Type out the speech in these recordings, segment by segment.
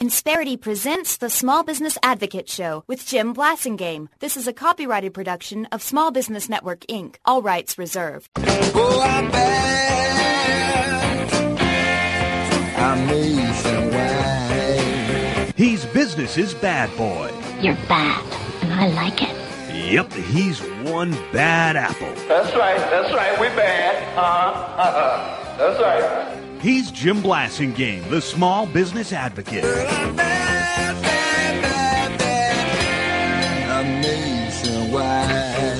Insperity presents the Small Business Advocate Show with Jim Blasingame. This is a copyrighted production of Small Business Network, Inc. All rights reserved. Oh, I'm bad. I'm nationwide. He's business's bad boy. You're bad, and I like it. Yep, he's one bad apple. That's right, we bad. That's right. He's Jim Blasingame, the Small Business Advocate. I'm bad, bad, bad, bad. I'm nationwide.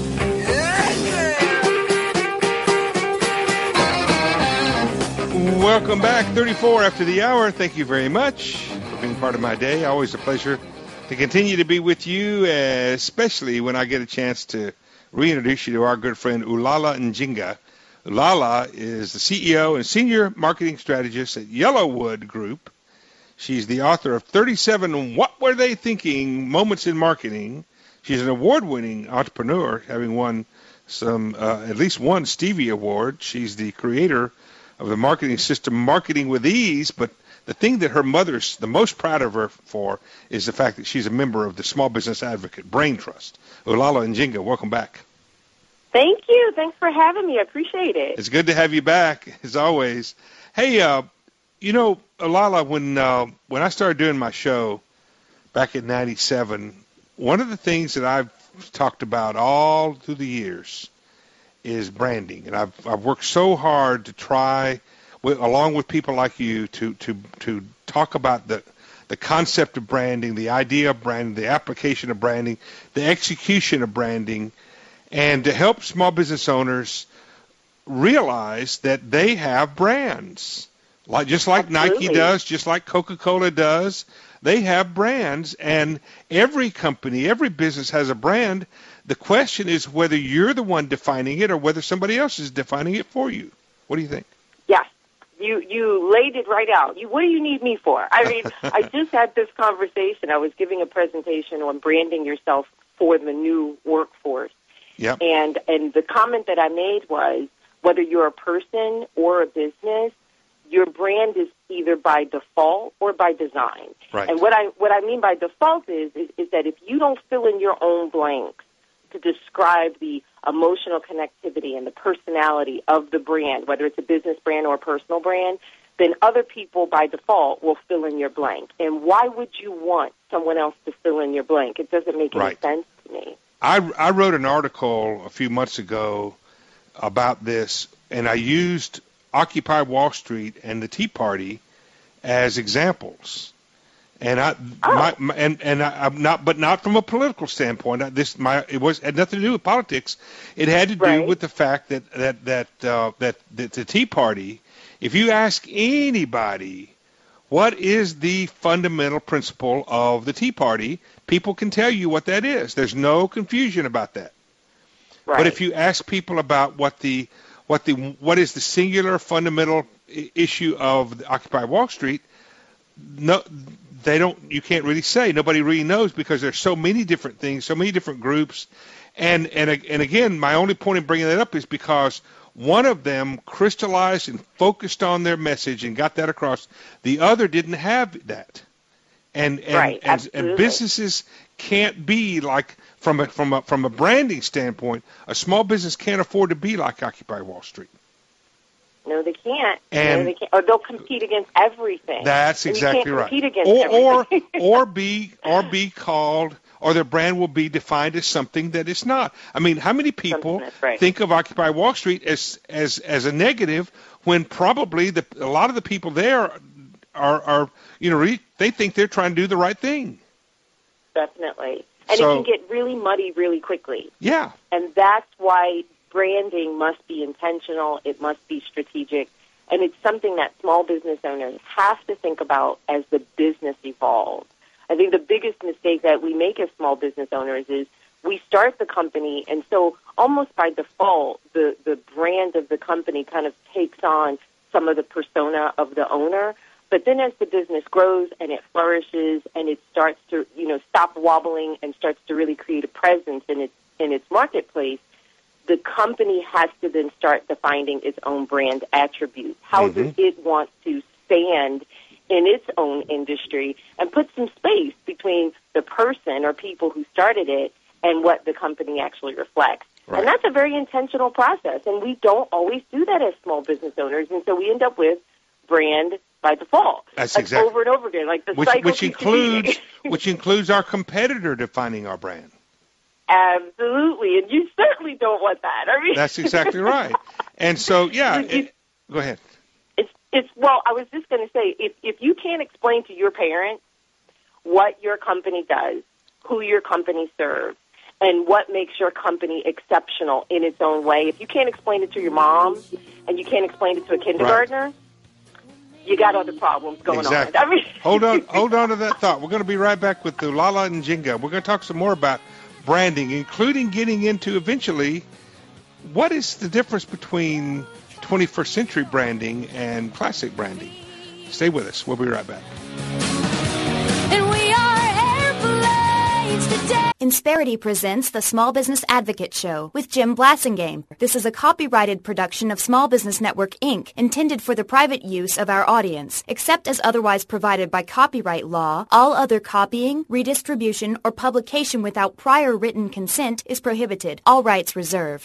Welcome back, 34 after the hour. Thank you very much for being part of my day. Always a pleasure to continue to be with you, especially when I get a chance to reintroduce you to our good friend Ulala Njinga. Ulala is the CEO and Senior Marketing Strategist at Yellowwood Group. She's the author of 37 What Were They Thinking? Moments in Marketing. She's an award-winning entrepreneur, having won at least one Stevie Award. She's the creator of the marketing system Marketing with Ease, but the thing that her mother's the most proud of her for is the fact that she's a member of the Small Business Advocate Brain Trust. Ulala Njinga, welcome back. Thank you. Thanks for having me. I appreciate it. It's good to have you back, as always. Hey, Ulala, when I started doing my show back in '97, one of the things that I've talked about all through the years is branding, and I've worked so hard to try, along with people like you, to talk about the concept of branding, the idea of branding, the application of branding, the execution of branding, and to help small business owners realize that they have brands, just like Absolutely. Nike does, just like Coca-Cola does. They have brands, and every company, every business has a brand. The question is whether you're the one defining it or whether somebody else is defining it for you. What do you think? Yes. You laid it right out. What do you need me for? I mean, I just had this conversation. I was giving a presentation on branding yourself for the new workforce. Yep. And the comment that I made was, whether you're a person or a business, your brand is either by default or by design. Right. And what I mean by default is that if you don't fill in your own blanks to describe the emotional connectivity and the personality of the brand, whether it's a business brand or a personal brand, then other people by default will fill in your blank. And why would you want someone else to fill in your blank? It doesn't make any sense to me. I wrote an article a few months ago about this, and I used Occupy Wall Street and the Tea Party as examples. And I'm not, but not from a political standpoint. It had nothing to do with politics. It had to do with the fact that the Tea Party, if you ask anybody what is the fundamental principle of the Tea Party, people can tell you what that is. There's no confusion about that. Right. But if you ask people about what is the singular fundamental issue of Occupy Wall Street, no, they don't. You can't really say. Nobody really knows because there's so many different things, so many different groups, and again, my only point in bringing that up is because one of them crystallized and focused on their message and got that across. The other didn't have that, and businesses can't be like from a branding standpoint. A small business can't afford to be like Occupy Wall Street. No, they can't. Or they'll compete against everything. That's exactly right. You can't compete against everything. or be called, or their brand will be defined as something that it's not. I mean, how many people think of Occupy Wall Street as a negative when probably a lot of the people there are they think they're trying to do the right thing. Definitely. And it can get really muddy really quickly. Yeah. And that's why branding must be intentional. It must be strategic. And it's something that small business owners have to think about as the business evolves. I think the biggest mistake that we make as small business owners is we start the company, and so almost by default, the brand of the company kind of takes on some of the persona of the owner. But then as the business grows and it flourishes and it starts to, stop wobbling and starts to really create a presence in its marketplace, the company has to then start defining its own brand attributes. How does it want to stand in its own industry and put some space between the person or people who started it and what the company actually reflects. Right. And that's a very intentional process, and we don't always do that as small business owners, and so we end up with brand by default. That's like exactly. over and over again, like the cycle Which keeps includes repeating. which includes our competitor defining our brand. Absolutely, and you certainly don't want that. I mean, That's exactly right. And so, yeah, go ahead. Well, I was just going to say, if you can't explain to your parents what your company does, who your company serves, and what makes your company exceptional in its own way, if you can't explain it to your mom and you can't explain it to a kindergartner, you got other problems going Exactly. on. I mean, hold on to that thought. We're going to be right back with Lala and Jinga. We're going to talk some more about branding, including getting into eventually what is the difference between 21st century branding and classic branding. Stay with us. We'll be right back. And we are airplanes today. Insperity presents the Small Business Advocate Show with Jim Blasingame. This is a copyrighted production of Small Business Network, Inc., intended for the private use of our audience. Except as otherwise provided by copyright law, all other copying, redistribution, or publication without prior written consent is prohibited. All rights reserved.